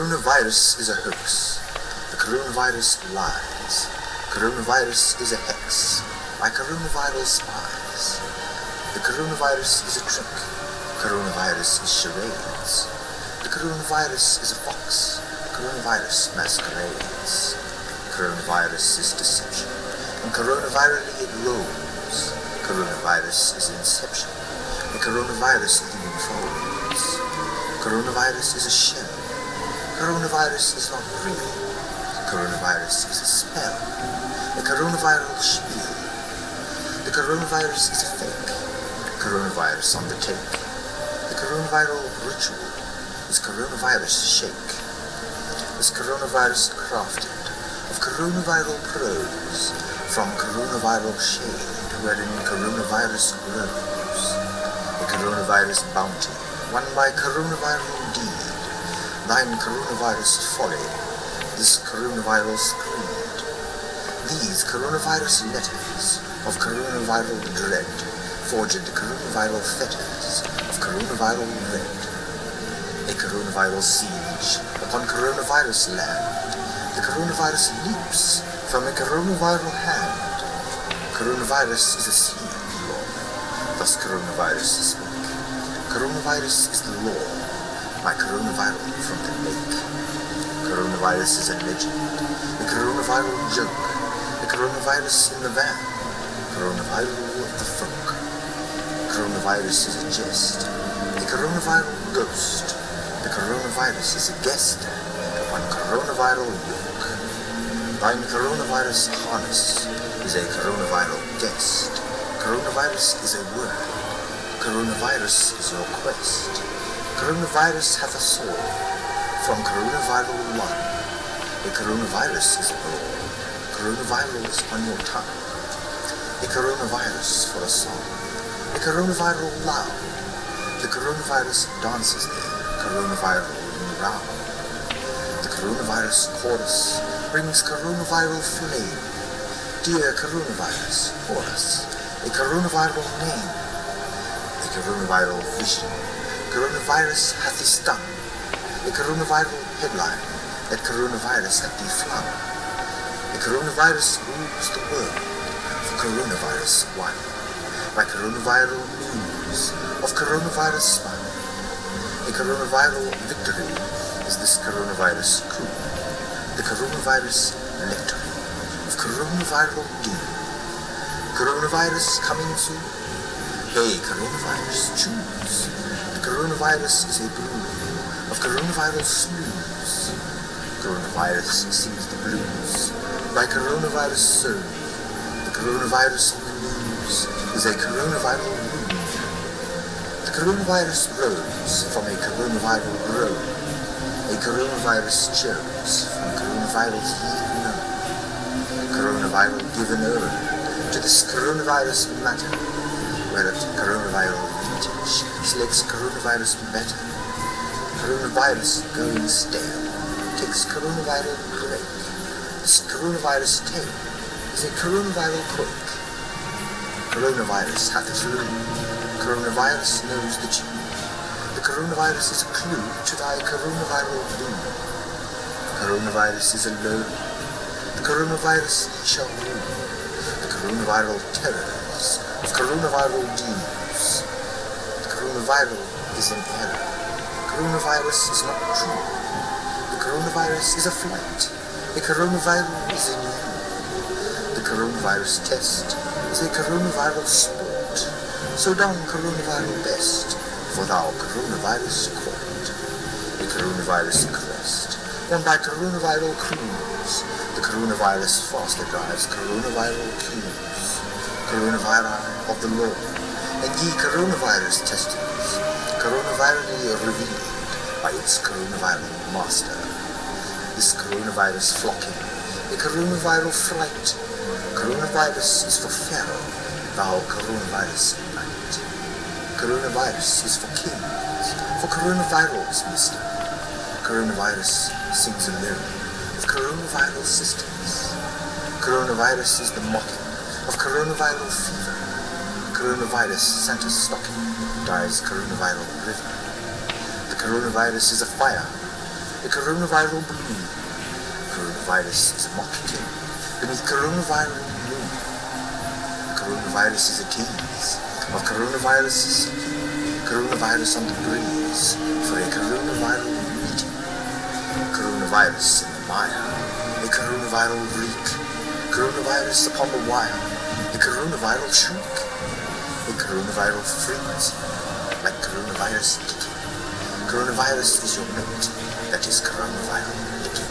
coronavirus is a hoax. The coronavirus lies. Coronavirus is a hex. My coronavirus spies. The coronavirus is a trick. Coronavirus is charades. The coronavirus is a fox. Coronavirus masquerades. Coronavirus is deception. And coronavirally it rolls. Coronavirus is inception. The coronavirus unfolds. Coronavirus is a shell. Coronavirus is not real. Coronavirus is a spell. The coronaviral spiel. The coronavirus is a fake. Coronavirus on the take. The coronaviral ritual is coronavirus shake. This coronavirus crafted of coronaviral prose from coronaviral shade wherein coronavirus grows. The coronavirus bounty won by coronaviral deed. Thine coronavirus folly, this coronavirus creed. These coronavirus letters of coronaviral dread forged the coronaviral fetters of coronaviral red. A coronaviral siege upon coronavirus land. The coronavirus leaps from a coronaviral hand. Coronavirus is a sea, Lord. Thus coronavirus is weak. Coronavirus is the law. My coronaviral from the lake. Coronavirus is a legend. The coronaviral joke. The coronavirus in the van. Coronaviral of the folk. Coronavirus is a jest. A coronaviral ghost. The coronavirus is a guest upon coronaviral yoke. Thine coronavirus harness is a coronaviral guest. Coronavirus is a word. Coronavirus is your quest. Coronavirus hath a soul from coronaviral one. A coronavirus is a roll. Coronaviral is on your tongue. A coronavirus for a song. A coronaviral loud. The coronavirus dances there. Coronaviral round. The coronavirus chorus brings coronaviral flame. Dear coronavirus, chorus. A coronaviral name. A coronaviral vision. Coronavirus hath thee stung. A coronaviral headline that coronavirus hath thee flung. A coronavirus rules the world for coronavirus one. By coronaviral news of coronavirus spun. A coronaviral victory is this coronavirus coup. The coronavirus lectory of coronaviral doom. Coronavirus coming soon. Hey, coronavirus, choose. The coronavirus is a brew of coronaviral snooze. Coronavirus sings the blues by coronavirus soon. The coronavirus on the news is a coronaviral wound. The coronavirus rose from a coronaviral road. A coronavirus chose from coronavirus ye know. Coronaviral given over to this coronavirus matter, whereat coronaviral vintage selects coronavirus better. Coronavirus going stale takes coronaviral break. This coronavirus tale is a coronaviral quake. Coronavirus hath a flu. Coronavirus knows the tune. The coronavirus is a clue to thy coronaviral doom. Coronavirus is a load. The coronavirus shall rule. The coronaviral terrors of coronaviral deeds. The coronaviral is an error. Coronavirus is not true. The coronavirus is a flight. The coronaviral is in you. The coronavirus test is a coronaviral sport. So down coronaviral best, for thou coronavirus court. A coronavirus crest, won by coronaviral cruise. The coronavirus faster drives coronaviral cues. Coronavirus of the law, and ye coronavirus testers, coronavirally revealed by its coronaviral master. This coronavirus flocking, a coronaviral flight. Coronavirus is for Pharaoh, thou coronavirus night. Coronavirus is for kings, for coronavirals, mister. Coronavirus sings alone with coronaviral sisters. Coronavirus is the mocking of coronaviral fever. Coronavirus Santa's stocking dyes coronaviral river. The coronavirus is a fire. The coronaviral bloom. Coronavirus is a mock king beneath coronaviral bloom. The coronavirus is a tease of coronaviruses. Coronavirus on the breeze for a coronaviral meeting. Coronavirus in the mire. A coronaviral reek. Coronavirus upon the wire. A coronaviral shriek. A coronaviral frequency. Like coronavirus ticking. Coronavirus is your note. That is coronaviral ticking.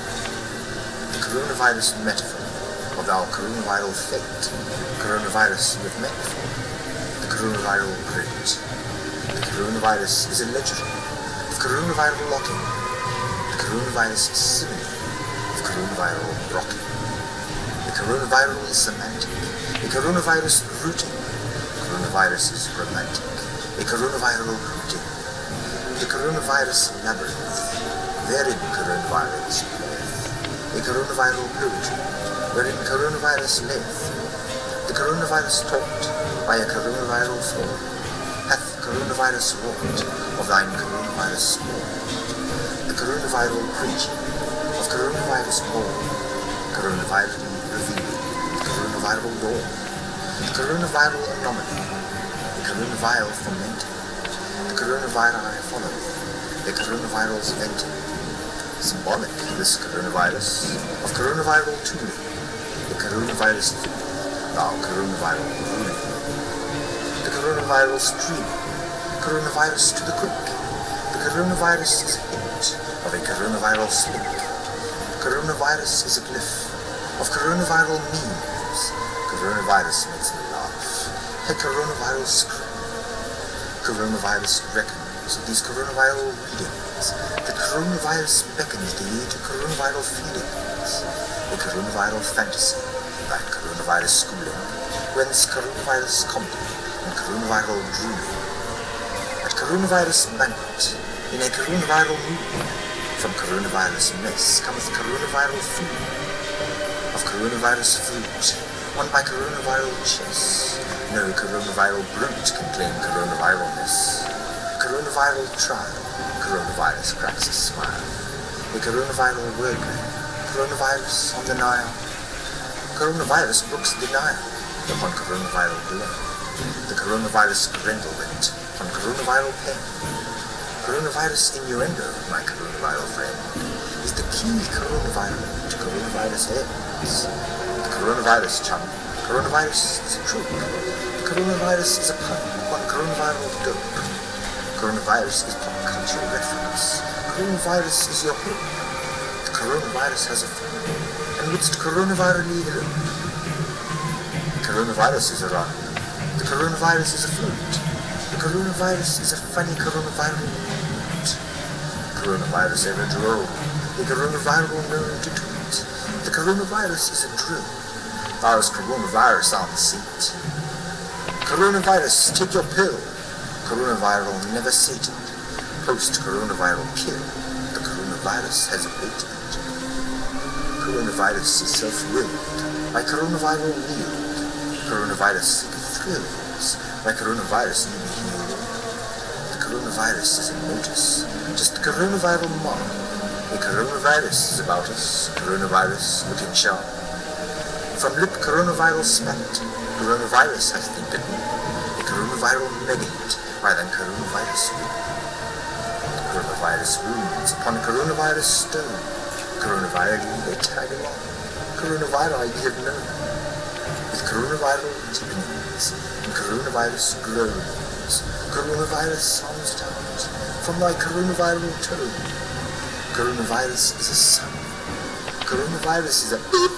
The coronavirus metaphor of our coronaviral fate. Coronavirus with metaphor. The coronaviral grit. The coronavirus is a legend of coronaviral locking. The coronavirus is simile of coronaviral rocking. The coronaviral is semantic. A coronavirus rooting. Coronavirus is romantic. A coronaviral rooting. The coronavirus labyrinth. Therein coronavirus playeth. A coronaviral poetry, wherein coronavirus layeth. The coronavirus taught by a coronaviral form. Hath coronavirus wrought of thine coronavirus spawn. The coronaviral preaching of coronavirus born. Coronaviral revealing the coronaviral dawn. The coronaviral anomaly. The coronaviral fermenting. The coronavirus following. The coronaviral's venting. Symbolic, this coronavirus, of coronaviral tooling. The coronavirus food, thou coronaviral ruling. The coronaviral stream. Coronavirus to the quick. The coronavirus is a hint of a coronaviral slink. Coronavirus is a glyph of coronaviral memes. Coronavirus makes me laugh. A coronaviral scream. Coronavirus reckons of these coronaviral readings. The coronavirus beckons thee to coronaviral feedings. A coronaviral fantasy, that coronavirus schooling, whence coronavirus comedy and coronaviral drooling. At coronavirus banquet, in a coronaviral mood, from coronavirus mess cometh coronaviral food. Of coronavirus fruit, won by coronaviral chess, no coronaviral brute can claim coronaviralness. Coronaviral trial, coronavirus cracks a smile. A coronaviral wordplay, coronavirus on the Nile. Coronavirus brooks denial upon coronaviral blame. The coronavirus grendelment on coronaviral pain. Coronavirus innuendo, my coronaviral friend, is the key coronaviral to coronavirus ends. The coronavirus chum, coronavirus is a trope. The coronavirus is a pun upon coronaviral dope. Coronavirus is pop culture reference. Coronavirus is your hope. The coronavirus has a phone, and which coronavirally alone. The coronavirus is a run. The coronavirus is a flute. The coronavirus is a funny coronaviral mood. Coronavirus ever droll. The coronaviral known to tweet. The coronavirus is a drill. There's coronavirus on the seat. Coronavirus, take your pill. Coronaviral never sated. Post-coronaviral kill. The coronavirus has abated. Coronavirus is self-willed. By coronaviral wield. Coronavirus thrills. By coronavirus you be healed. The coronavirus is a notice. Just the coronaviral mark. The coronavirus is about us. Coronavirus looking sharp. From lip coronaviral spat. Coronavirus hath been bitten. A coronaviral negate. By then coronavirus win. Coronavirus wounds upon a coronavirus stone. Coronavirally they tag along. Coronavirus ye have known. With coronaviral deepenings and coronavirus groans. Coronavirus sounds it out from thy coronaviral tone. Coronavirus is a sound. Coronavirus is a beep.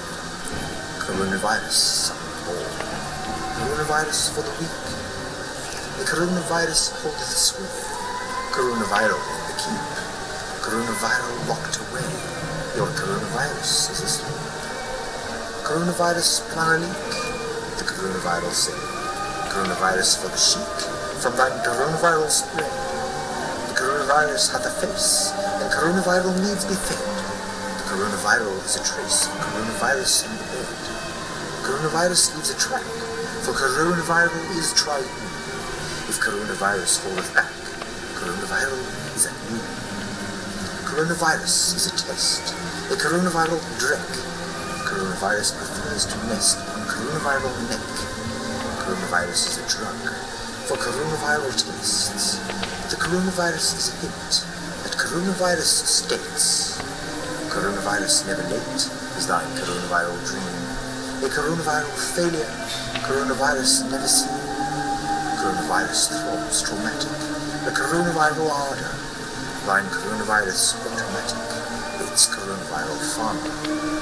Coronavirus sound all. Coronavirus for the weak. The coronavirus holdeth sway. Coronaviral in the keep. Coronaviral locked away. Your coronavirus is asleep. Coronavirus plan a leak. The coronaviral say. Coronavirus for the chic. From thine coronaviral spread. The coronavirus hath a face. And coronaviral needs be fed. The coronaviral is a trace of coronavirus in the bed. Coronavirus leaves a track. For coronaviral is triune. If coronavirus holdeth back, coronaviral is at noon. Coronavirus is a test, a coronaviral drink. Coronavirus prefers to nest on coronaviral neck. Coronavirus is a drug for coronaviral tastes. The coronavirus is a hint that coronavirus states. Coronavirus never late is thine coronaviral dream. A coronaviral failure, coronavirus never seen. Coronavirus throbs traumatic, the coronaviral ardor. Thine coronavirus automatic, its coronaviral farmer.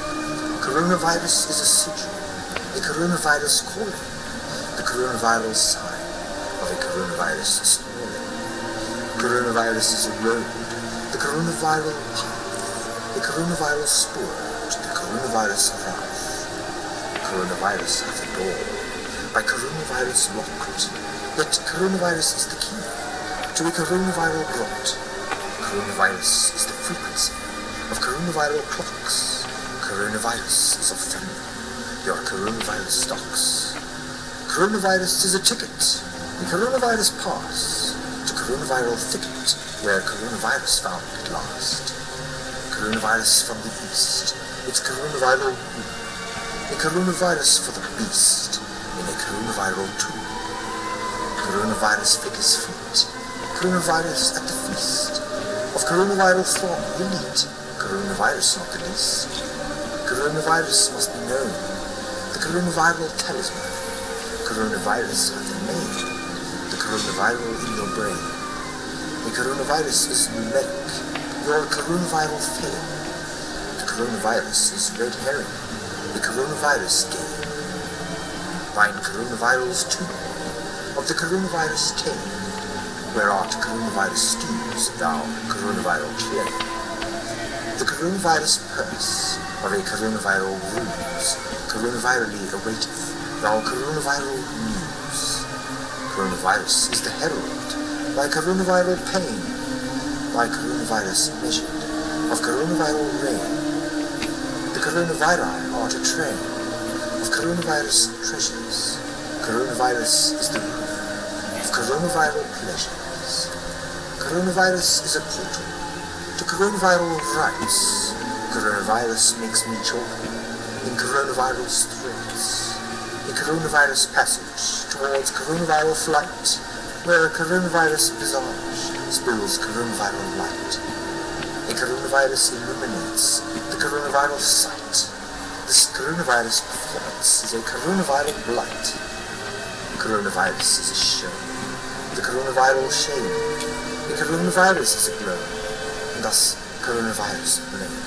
Coronavirus is a sigil, a coronavirus calling. The coronaviral sign of a coronavirus sprawling. Coronavirus is a road, the coronaviral path, a coronaviral spore to the coronavirus wrath. Coronavirus hath a door, by coronavirus locked, yet coronavirus is the key to a coronaviral grot. Coronavirus is the frequency of coronaviral clocks. Coronavirus is a friend, your coronavirus stocks. Coronavirus is a ticket, a coronavirus pass to coronaviral thicket, where coronavirus found at last. Coronavirus from the east, its coronaviral womb. A coronavirus for the beast in a coronaviral tomb. Coronavirus figures feet, coronavirus at the feast of coronaviral throng elite. Coronavirus not the least. Coronavirus must be known, the coronaviral talisman. Coronavirus hath a name, the coronaviral in your brain. A coronavirus is numeric, your coronaviral fame. The coronavirus is red herring, the coronavirus game. Thine coronaviral's tomb, of the coronavirus tame, where art coronavirus stews, thou coronaviral clay. The coronavirus purse, of a coronaviral ruse, coronavirally awaiteth, thou coronaviral news. Coronavirus is the herald, thy coronaviral pain, thy coronavirus measured, of coronaviral rain. The coronavirus are a train of coronavirus treasures. Coronavirus is the ruler of coronaviral pleasures. Coronavirus is a portal to coronaviral rights. Coronavirus makes me choke in coronavirus threads. A coronavirus passage towards coronaviral flight, where a coronavirus visage spills coronaviral light. A coronavirus illuminates the coronaviral sight. This coronavirus performance is a coronaviral blight. Coronavirus is a show, the coronaviral shame. A coronavirus is a glow, and thus coronavirus blame.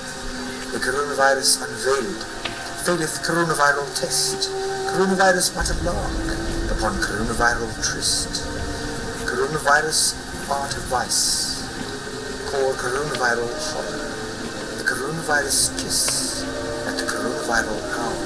A coronavirus unveiled, faileth coronaviral test. Coronavirus but a lark upon coronaviral tryst. Coronavirus art of vice, called coronaviral horror. The coronavirus kiss at the coronaviral hour.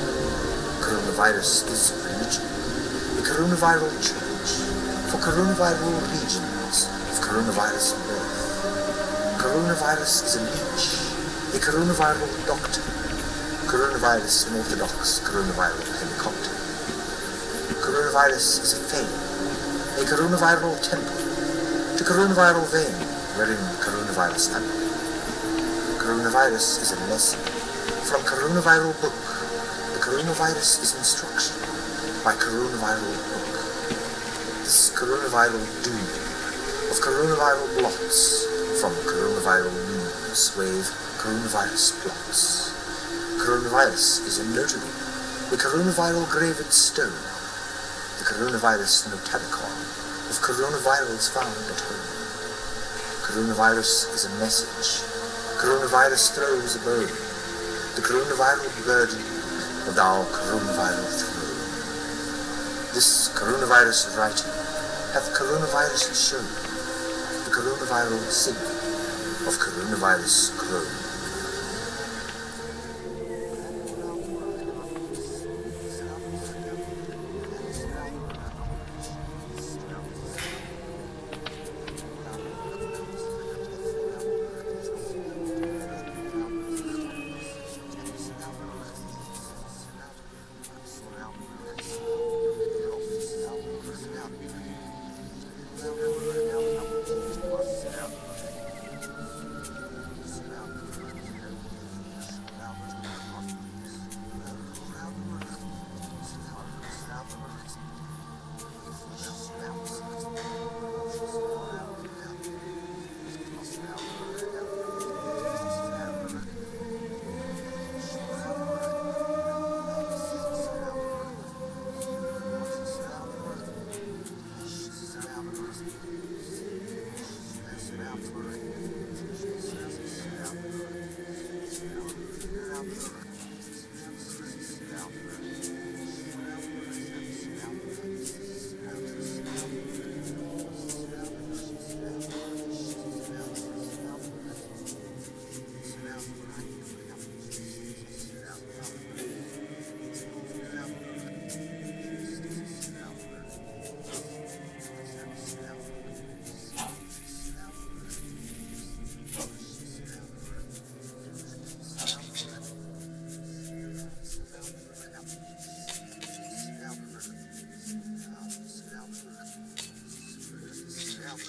Coronavirus is religion, a coronaviral church for coronaviral legions of coronavirus birth. Coronavirus is a leech, a coronaviral doctor. Coronavirus an orthodox coronaviral helicopter. Coronavirus is a fane, a coronaviral temple to coronaviral vein wherein coronavirus ample. Coronavirus is a lesson from coronaviral book. The coronavirus is instruction by coronaviral book. This coronaviral doom of coronaviral blots from coronaviral news wave coronavirus plots. Coronavirus is a notary, a coronaviral graved stone. The coronavirus notalicon of coronavirals found at home. Coronavirus is a message. Coronavirus throws a bone. The coronaviral burden of thou coronaviral throne. This coronavirus writing hath coronavirus shown. The coronaviral signal of coronavirus grown.